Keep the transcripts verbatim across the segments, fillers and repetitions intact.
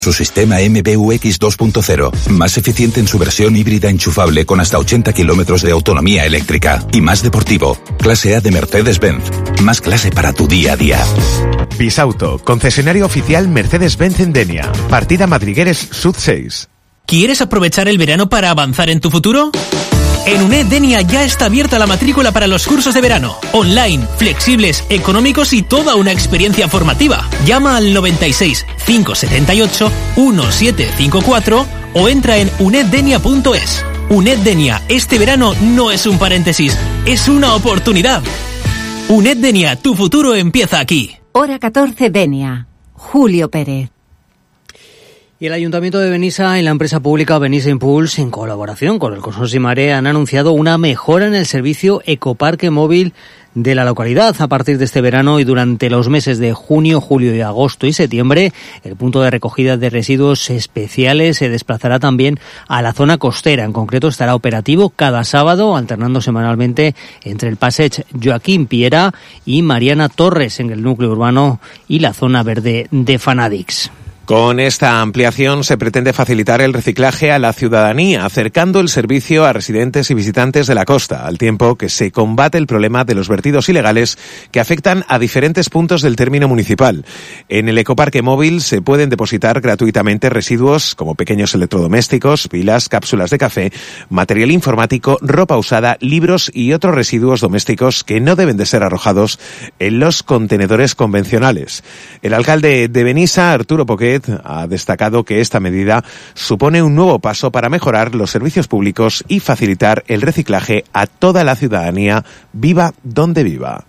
Su sistema M B U X dos punto cero, más eficiente en su versión híbrida enchufable con hasta ochenta kilómetros de autonomía eléctrica y más deportivo. Clase A de Mercedes-Benz, más clase para tu día a día. Bisauto, concesionario oficial Mercedes-Benz en Denia, partida Madrigueres Sud seis. ¿Quieres aprovechar el verano para avanzar en tu futuro? En UNED Denia ya está abierta la matrícula para los cursos de verano. Online, flexibles, económicos y toda una experiencia formativa. Llama al noventa y seis, cinco setenta y ocho, diecisiete cincuenta y cuatro o entra en uneddenia punto es. UNED Denia, este verano no es un paréntesis, es una oportunidad. UNED Denia, tu futuro empieza aquí. Hora catorce Denia. Julio Pérez. Y el Ayuntamiento de Benissa y la empresa pública Benissa Impulse, en colaboración con el Consorcio Marea, han anunciado una mejora en el servicio ecoparque móvil de la localidad. A partir de este verano y durante los meses de junio, julio y agosto y septiembre, el punto de recogida de residuos especiales se desplazará también a la zona costera. En concreto, estará operativo cada sábado, alternando semanalmente entre el Passeig Joaquín Piera y Mariana Torres en el núcleo urbano y la zona verde de Fanadix. Con esta ampliación se pretende facilitar el reciclaje a la ciudadanía, acercando el servicio a residentes y visitantes de la costa, al tiempo que se combate el problema de los vertidos ilegales que afectan a diferentes puntos del término municipal. En el ecoparque móvil se pueden depositar gratuitamente residuos como pequeños electrodomésticos, pilas, cápsulas de café, material informático, ropa usada, libros y otros residuos domésticos que no deben de ser arrojados en los contenedores convencionales. El alcalde de Benissa, Arturo Poquet, ha destacado que esta medida supone un nuevo paso para mejorar los servicios públicos y facilitar el reciclaje a toda la ciudadanía, viva donde viva.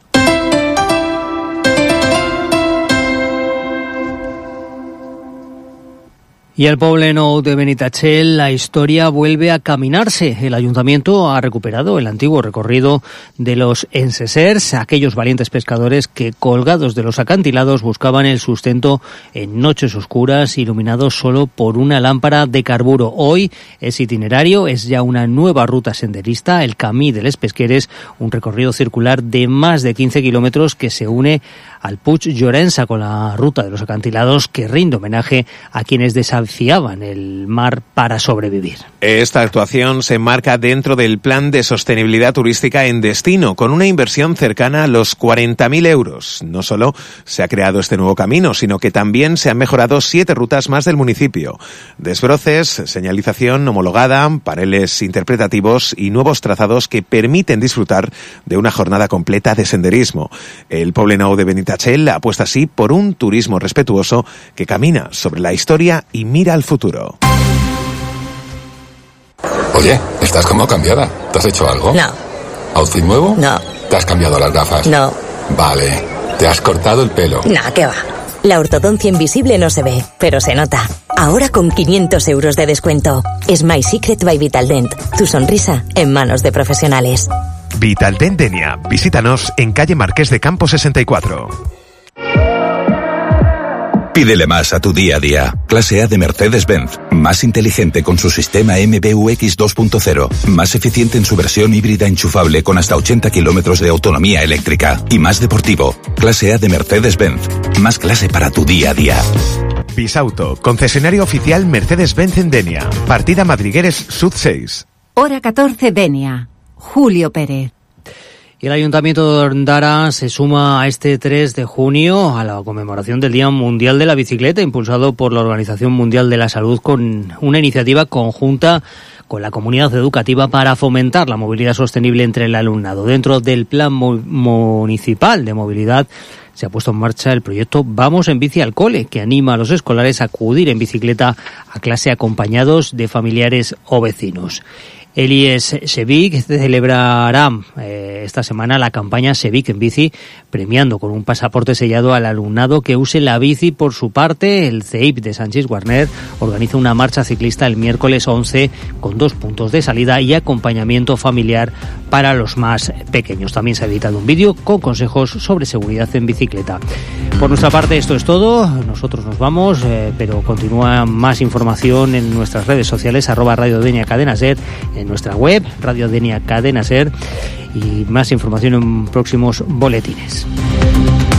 Y al Poble Nou de Benitatxell la historia vuelve a caminarse. El ayuntamiento ha recuperado el antiguo recorrido de los ensesers, aquellos valientes pescadores que, colgados de los acantilados, buscaban el sustento en noches oscuras, iluminados solo por una lámpara de carburo. Hoy es itinerario, es ya una nueva ruta senderista, el Camí de les Pesqueres, un recorrido circular de más de quince kilómetros que se une al Puig Llorença con la ruta de los acantilados, que rinde homenaje a quienes desafiaban el mar para sobrevivir. Esta actuación se enmarca dentro del Plan de Sostenibilidad Turística en Destino, con una inversión cercana a los cuarenta mil euros. No solo se ha creado este nuevo camino, sino que también se han mejorado siete rutas más del municipio. Desbroces, señalización homologada, paneles interpretativos y nuevos trazados que permiten disfrutar de una jornada completa de senderismo. El Poble Nou de Benitatxell apuesta así por un turismo respetuoso que camina sobre la historia y mira al futuro. Oye, estás como cambiada. ¿Te has hecho algo? No. ¿Outfit nuevo? No. ¿Te has cambiado las gafas? No. Vale. ¿Te has cortado el pelo? No, ¿qué va? La ortodoncia invisible no se ve, pero se nota. Ahora con quinientos euros de descuento. Smile Secret by Vitaldent. Tu sonrisa en manos de profesionales. Vitaldent Denia. Visítanos en calle Marqués de Campo sesenta y cuatro. Pídele más a tu día a día. Clase A de Mercedes-Benz, más inteligente con su sistema M B U X dos punto cero, más eficiente en su versión híbrida enchufable con hasta ochenta kilómetros de autonomía eléctrica y más deportivo. Clase A de Mercedes-Benz, más clase para tu día a día. Bisauto, concesionario oficial Mercedes-Benz en Denia, partida Madrigueres Sud seis. Hora catorce Denia. Julio Pérez. Y el Ayuntamiento de Ondara se suma a este tres de junio a la conmemoración del Día Mundial de la Bicicleta, impulsado por la Organización Mundial de la Salud, con una iniciativa conjunta con la comunidad educativa para fomentar la movilidad sostenible entre el alumnado. Dentro del Plan Municipal de Movilidad se ha puesto en marcha el proyecto Vamos en Bici al Cole, que anima a los escolares a acudir en bicicleta a clase acompañados de familiares o vecinos. El I E S Sevic celebrará eh, esta semana la campaña Sevic en bici, premiando con un pasaporte sellado al alumnado que use la bici. Por su parte, el C E I P de Sánchez Guarner organiza una marcha ciclista el miércoles once con dos puntos de salida y acompañamiento familiar para los más pequeños. También se ha editado un vídeo con consejos sobre seguridad en bicicleta. Por nuestra parte, esto es todo. Nosotros nos vamos, eh, pero continúa más información en nuestras redes sociales, arroba Radio Denia Cadena Ser, en nuestra web, Radio Denia Cadena Ser, y más información en próximos boletines.